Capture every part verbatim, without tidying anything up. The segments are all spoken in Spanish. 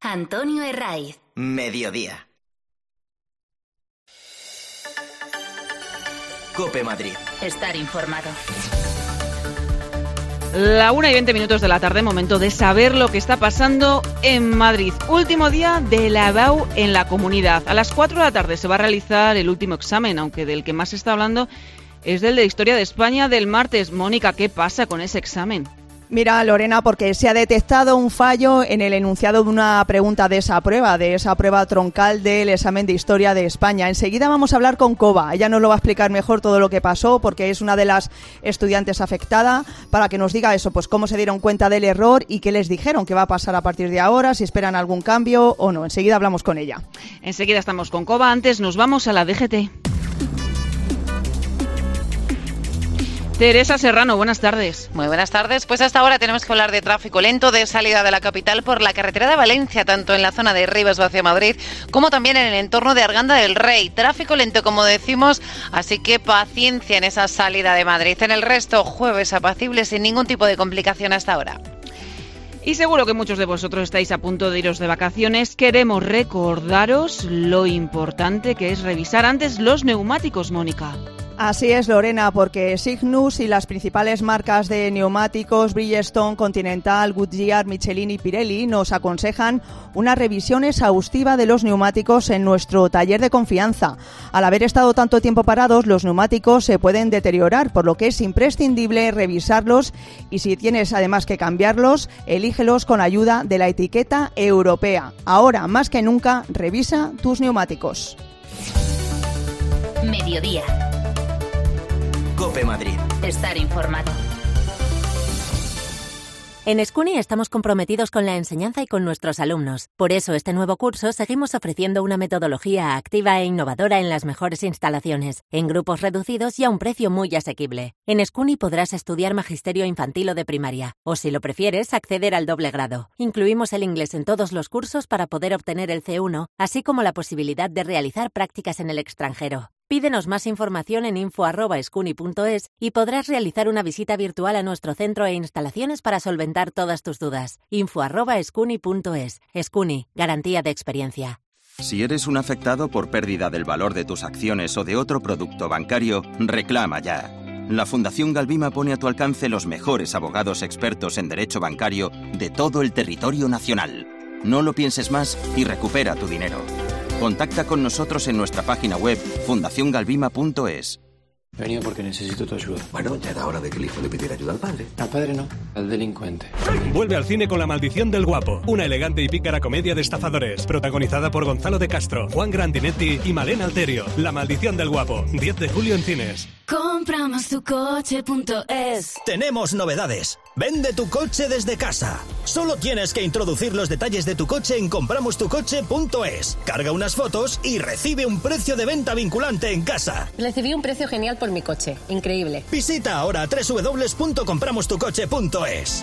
Antonio Herraiz. Mediodía. COPE Madrid. Estar informado. La una y veinte minutos de la tarde, momento de saber lo que está pasando en Madrid. Último día de la E B A U en la comunidad. A las cuatro de la tarde se va a realizar el último examen, aunque del que más se está hablando es del de Historia de España del martes. Mónica, ¿qué pasa con ese examen? Mira, Lorena, porque se ha detectado un fallo en el enunciado de una pregunta de esa prueba, de esa prueba troncal del examen de Historia de España. Enseguida vamos a hablar con Coba. Ella nos lo va a explicar mejor todo lo que pasó, porque es una de las estudiantes afectada, para que nos diga eso, pues cómo se dieron cuenta del error y qué les dijeron que va a pasar a partir de ahora, si esperan algún cambio o no. Enseguida hablamos con ella. Enseguida estamos con Coba. Antes nos vamos a la D G T. Teresa Serrano, buenas tardes. Muy buenas tardes. Pues hasta ahora tenemos que hablar de tráfico lento de salida de la capital por la carretera de Valencia, tanto en la zona de Rivas hacia Madrid como también en el entorno de Arganda del Rey. Tráfico lento, como decimos, así que paciencia en esa salida de Madrid. En el resto, jueves apacible sin ningún tipo de complicación hasta ahora. Y seguro que muchos de vosotros estáis a punto de iros de vacaciones. Queremos recordaros lo importante que es revisar antes los neumáticos, Mónica. Así es, Lorena, porque Cygnus y las principales marcas de neumáticos, Bridgestone, Continental, Goodyear, Michelin y Pirelli, nos aconsejan una revisión exhaustiva de los neumáticos en nuestro taller de confianza. Al haber estado tanto tiempo parados, los neumáticos se pueden deteriorar, por lo que es imprescindible revisarlos y si tienes además que cambiarlos, elígelos con ayuda de la etiqueta europea. Ahora, más que nunca, revisa tus neumáticos. Mediodía. COPE Madrid. Estar informado. En Escuni estamos comprometidos con la enseñanza y con nuestros alumnos. Por eso, este nuevo curso seguimos ofreciendo una metodología activa e innovadora en las mejores instalaciones, en grupos reducidos y a un precio muy asequible. En Escuni podrás estudiar magisterio infantil o de primaria, o si lo prefieres, acceder al doble grado. Incluimos el inglés en todos los cursos para poder obtener el C uno, así como la posibilidad de realizar prácticas en el extranjero. Pídenos más información en info arroba escuni punto es y podrás realizar una visita virtual a nuestro centro e instalaciones para solventar todas tus dudas. info arroba escuni punto es. Escuni, garantía de experiencia. Si eres un afectado por pérdida del valor de tus acciones o de otro producto bancario, reclama ya. La Fundación Galvima pone a tu alcance los mejores abogados expertos en derecho bancario de todo el territorio nacional. No lo pienses más y recupera tu dinero. Contacta con nosotros en nuestra página web fundación galvima punto es. He venido porque necesito tu ayuda. Bueno, ya era hora de que el hijo le pidiera ayuda al padre. Al padre no, al delincuente. Vuelve al cine con La Maldición del Guapo, una elegante y pícara comedia de estafadores, protagonizada por Gonzalo de Castro, Juan Grandinetti y Malena Alterio. La Maldición del Guapo, diez de julio en cines. Compramos tu coche punto es. Tenemos novedades. Vende tu coche desde casa. Solo tienes que introducir los detalles de tu coche en compramos tu coche punto es. Carga unas fotos y recibe un precio de venta vinculante en casa. Recibí un precio genial por mi coche. Increíble. Visita ahora doble u doble u doble u punto compramos tu coche punto es.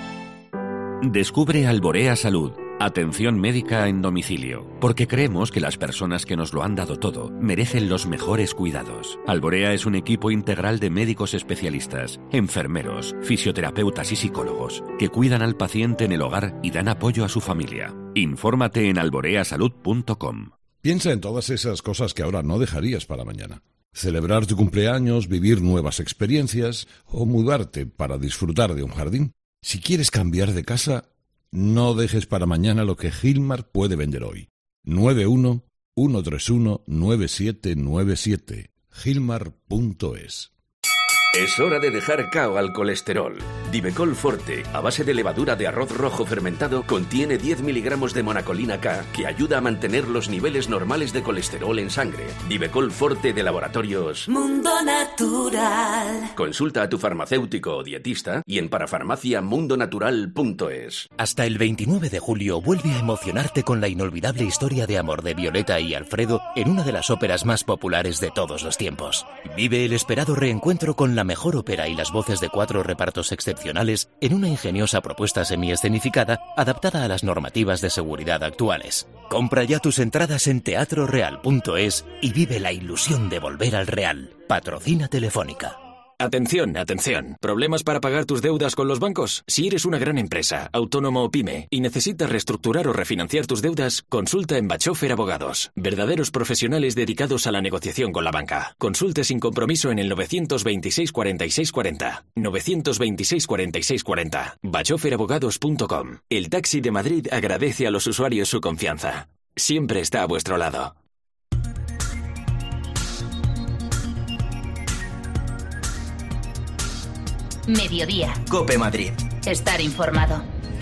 Descubre Alborea Salud. Atención médica en domicilio, porque creemos que las personas que nos lo han dado todo merecen los mejores cuidados. Alborea es un equipo integral de médicos especialistas, enfermeros, fisioterapeutas y psicólogos que cuidan al paciente en el hogar y dan apoyo a su familia. Infórmate en alborea salud punto com. Piensa en todas esas cosas que ahora no dejarías para mañana. Celebrar tu cumpleaños, vivir nuevas experiencias o mudarte para disfrutar de un jardín. Si quieres cambiar de casa, no dejes para mañana lo que Gilmar puede vender hoy. nueve uno uno tres uno nueve siete nueve siete. Gilmar punto es. Es hora de dejar cao al colesterol. Divecol Forte, a base de levadura de arroz rojo fermentado, contiene diez miligramos de monacolina K, que ayuda a mantener los niveles normales de colesterol en sangre. Divecol Forte de Laboratorios Mundo Natural. Consulta a tu farmacéutico o dietista y en parafarmacia mundo natural punto es. Hasta el veintinueve de julio vuelve a emocionarte con la inolvidable historia de amor de Violeta y Alfredo en una de las óperas más populares de todos los tiempos. Vive el esperado reencuentro con la mejor ópera y las voces de cuatro repartos excepcionales en una ingeniosa propuesta semiescenificada adaptada a las normativas de seguridad actuales. Compra ya tus entradas en teatro real punto es y vive la ilusión de volver al Real. Patrocina Telefónica. Atención, atención. ¿Problemas para pagar tus deudas con los bancos? Si eres una gran empresa, autónomo o pyme y necesitas reestructurar o refinanciar tus deudas, consulta en Bachofer Abogados. Verdaderos profesionales dedicados a la negociación con la banca. Consulte sin compromiso en el novecientos veintiséis cuarenta y seis cuarenta. novecientos veintiséis cuarenta y seis cuarenta. bachofer abogados punto com. El Taxi de Madrid agradece a los usuarios su confianza. Siempre está a vuestro lado. Mediodía. Cope Madrid. Estar informado.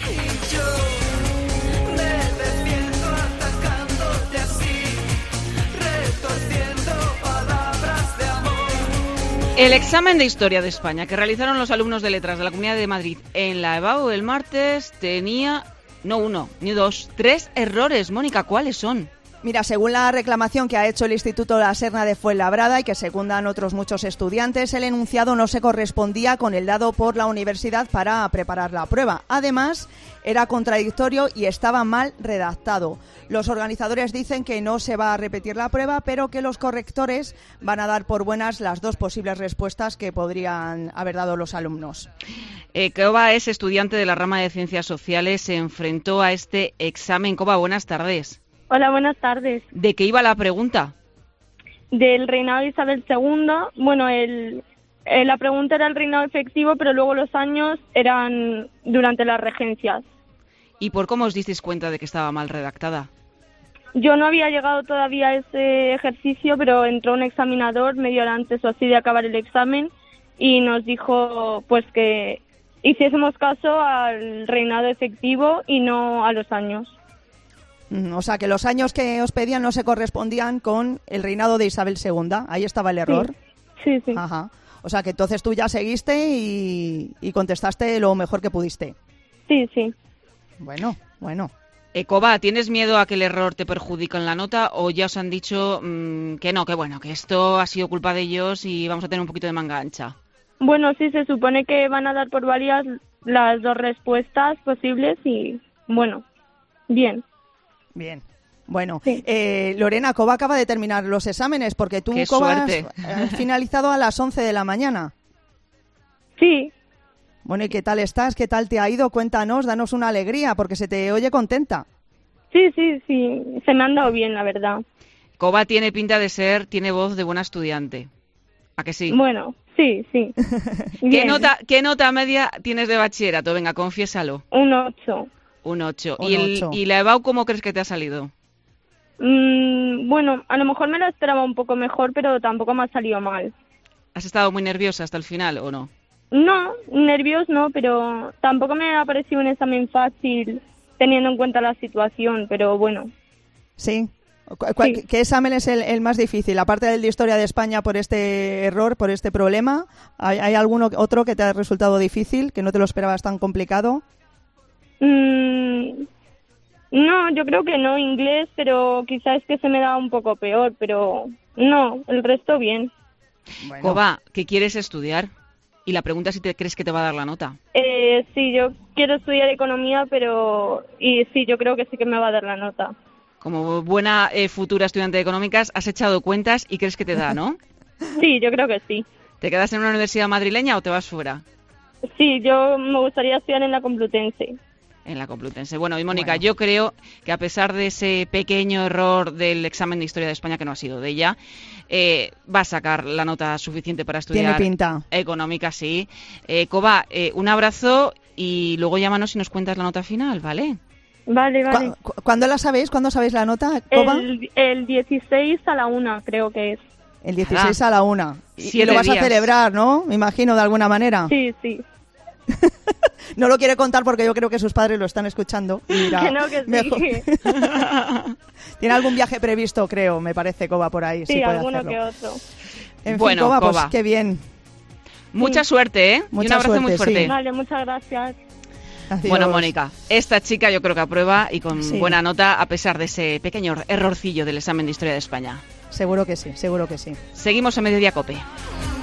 El examen de Historia de España que realizaron los alumnos de Letras de la Comunidad de Madrid en la EBAU el martes tenía, no uno, ni dos, tres errores. Mónica, ¿cuáles son? Mira, según la reclamación que ha hecho el Instituto La Serna de Fuenlabrada y que secundan otros muchos estudiantes, el enunciado no se correspondía con el dado por la universidad para preparar la prueba. Además, era contradictorio y estaba mal redactado. Los organizadores dicen que no se va a repetir la prueba, pero que los correctores van a dar por buenas las dos posibles respuestas que podrían haber dado los alumnos. Eh, Coba es estudiante de la rama de Ciencias Sociales, se enfrentó a este examen. Coba, buenas tardes. Hola, buenas tardes. ¿De qué iba la pregunta? Del reinado de Isabel segunda. Bueno, el, eh, la pregunta era el reinado efectivo, pero luego los años eran durante las regencias. ¿Y por cómo os disteis cuenta de que estaba mal redactada? Yo no había llegado todavía a ese ejercicio, pero entró un examinador media hora antes o así de acabar el examen y nos dijo pues que hiciésemos caso al reinado efectivo y no a los años. O sea, que los años que os pedían no se correspondían con el reinado de Isabel segunda. Ahí estaba el error. Sí, sí. sí. Ajá. O sea, que entonces tú ya seguiste y, y contestaste lo mejor que pudiste. Sí, sí. Bueno, bueno. Eh, Coba, ¿tienes miedo a que el error te perjudique en la nota o ya os han dicho mmm, que no, que bueno, que esto ha sido culpa de ellos y vamos a tener un poquito de manga ancha? Bueno, sí, se supone que van a dar por varias las dos respuestas posibles y, bueno, bien. Bien. Bueno, sí. eh, Lorena, Coba acaba de terminar los exámenes porque tú, ¡Qué Coba, suerte! has finalizado a las once de la mañana. Sí. Bueno, ¿y qué tal estás? ¿Qué tal te ha ido? Cuéntanos, danos una alegría porque se te oye contenta. Sí, sí, sí. Se me han dado bien, la verdad. Coba tiene pinta de ser, tiene voz de buena estudiante. ¿A que sí? Bueno, sí, sí. ¿Qué nota, ¿Qué nota media tienes de bachillerato? Venga, confiésalo. Un ocho. Un ocho. Un ¿Y, el, ocho. ¿Y la EBAU cómo crees que te ha salido? Mm, bueno, a lo mejor me lo esperaba un poco mejor, pero tampoco me ha salido mal. ¿Has estado muy nerviosa hasta el final o no? No, nervios no, pero tampoco me ha parecido un examen fácil teniendo en cuenta la situación, pero bueno. Sí. ¿Cuál, sí. ¿Qué examen es el, el más difícil? Aparte del de Historia de España por este error, por este problema, ¿hay, hay alguno otro que te ha resultado difícil, que no te lo esperabas tan complicado? Mm, no, yo creo que no, inglés, pero quizás es que se me da un poco peor, pero no, el resto bien. Bueno. Coba, ¿qué quieres estudiar? Y la pregunta es si te crees que te va a dar la nota. Eh, sí, yo quiero estudiar economía, pero y sí, yo creo que sí que me va a dar la nota. Como buena eh, futura estudiante de económicas, has echado cuentas y crees que te da, ¿no? Sí, yo creo que sí. ¿Te quedas en una universidad madrileña o te vas fuera? Sí, yo me gustaría estudiar en la Complutense. En la Complutense. Bueno, y Mónica, Bueno. yo creo que a pesar de ese pequeño error del examen de Historia de España, que no ha sido de ella, eh, va a sacar la nota suficiente para estudiar. Tiene pinta. Económica, sí. Eh, Coba, eh, un abrazo y luego llámanos y nos cuentas la nota final, ¿vale? Vale, vale. ¿Cu- cu- ¿Cuándo la sabéis? ¿Cuándo sabéis la nota, Coba? El, el dieciséis a la una, creo que es. El dieciséis a la una. Y, y Siete lo vas días. a celebrar, ¿no? Me imagino, de alguna manera. Sí, sí. No lo quiere contar porque yo creo que sus padres lo están escuchando. Y dirá, Que no, que sí. mejor. Tiene algún viaje previsto, creo, me parece, Coba, por ahí. Sí, Sí, puede alguno hacerlo. que otro. En Bueno, fin, Coba, Coba. pues qué bien. Mucha Sí. suerte, ¿eh? y Mucha un abrazo muy suerte, fuerte. sí. Vale, muchas gracias. Adiós. Bueno, Mónica, esta chica yo creo que aprueba y con Sí. buena nota a pesar de ese pequeño errorcillo del examen de Historia de España. Seguro que sí, seguro que sí. Seguimos a Mediodía Cope.